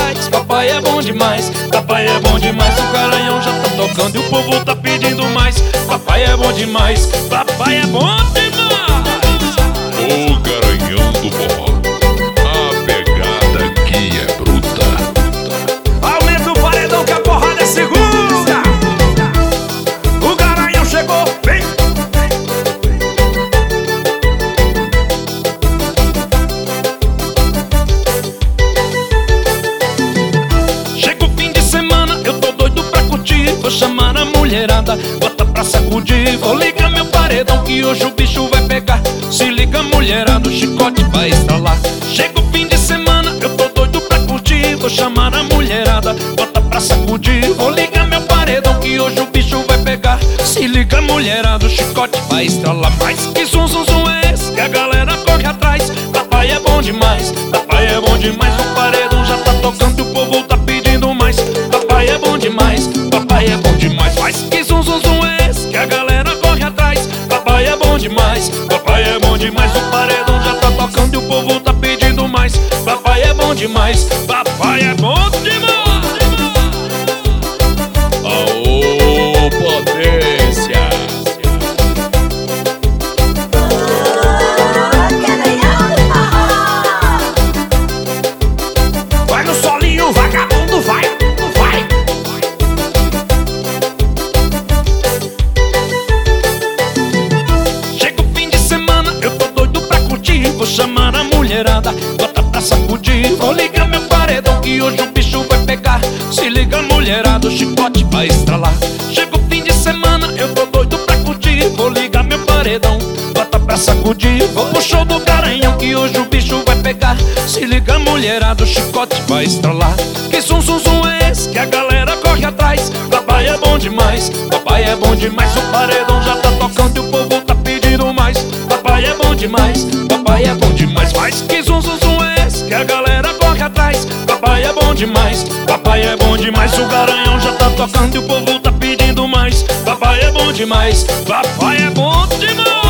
atrás. Papai é bom demais, papai é bom demais. O Garanhão já tá tocando e o povo tá pedindo mais. Papai é bom demais, papai é bom demais. O Garanhão do Forró, a pegada aqui é bruta. Aumenta o paredão que a porrada é segura. O Garanhão chegou, vem. Chega o fim de semana, eu tô doido pra curtir. Vou chamar a mulherada, bota pra sacudir. Vou ligar meu paredão que hoje o bicho vai pegar. Se liga mulherada, o chicote vai estralar. Chega o fim de semana, eu tô doido pra curtir. Vou chamar a mulherada, bota pra sacudir. Vou ligar meu paredão que hoje o bicho vai pegar. Se liga mulherada, o chicote vai estralar. Mas que zum zum zum é esse que a galera corre atrás? Papai é bom demais, papai é bom demais. O paredão já tá tocando e o povo tá pedindo mais. Papai é bom demais, papai é bom demais. Mas que zum zum zum é esse que a galera corre atrás? Papai é bom demais, papai é bom demais. O paredão já tá tocando e o povo tá pedindo mais. Papai é bom demais, papai é bom demais. Aô, potência! Vai no solinho, vagabundo, vai, vai. Chega o fim de semana, eu tô doido pra curtir. Vou chamar a mulherada, bota pra sacudir. Vou ligar meu paredão que hoje o bicho vai pegar. Se liga mulherada, o chicote vai estralar. Chega o fim de semana, eu tô doido pra curtir. Vou ligar meu paredão, bota pra sacudir. Vou pro show do Garanhão que hoje o bicho vai pegar. Se liga mulherada, o chicote vai estralar. Que zum zum zum é esse que a galera corre atrás? Papai é bom demais, papai é bom demais. O paredão já tá tocando e o povo tá pedindo mais. Papai é bom demais, papai é bom demais. Mas que zum zum zum é esse que a galera corre atrás? Papai é bom demais, papai é bom demais. O Garanhão já tá tocando e o povo tá pedindo mais. Papai é bom demais, papai é bom demais.